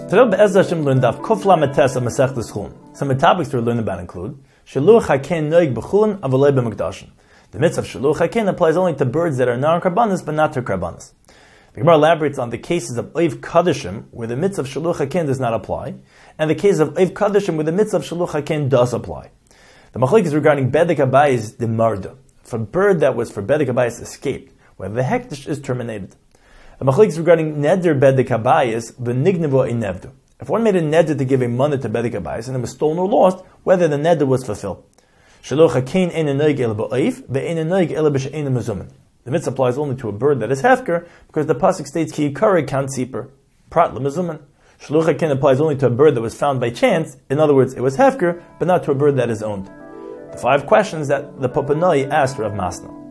Today, Be'ez Hashem learned Daf Kuf Lamed Tes of Masechtas Chulin. Some of the topics we're learning about include Shiluach Hakein Noig B'Chulin Avolei B'Mikdashim. The mitzvah of Shiluach Hakein applies only to birds that are non-karbanis but not to karbanis. The Gemara elaborates on the cases of Oiv Kadashim where the mitzvah of Shiluach Hakein does not apply, and the cases of Oiv Kadashim where the mitzvah of Shiluach Hakein does apply. The machlokes is regarding Bedek Habayis the Marda. If a bird that was for Bedek Habayis escaped, whether the hektish is terminated. The machlokes is regarding Neder Bedek Habayis v'nignevo inevdu. If one made a neder to give a money to Bedek Habayis and it was stolen or lost, whether the neder was fulfilled. Shiluach Hakein ein noig el ba'oif ve'ein noig el b'she'ein mezumen. The mitzvah applies only to a bird that is hefker because the pasuk states ki yikare kan tziper prat lemezumen. Shiluach Hakein applies only to a bird that was found by chance. In other words, it was hefker, but not to a bird that is owned. The 5 questions that the Popanoi asked Rav Masna.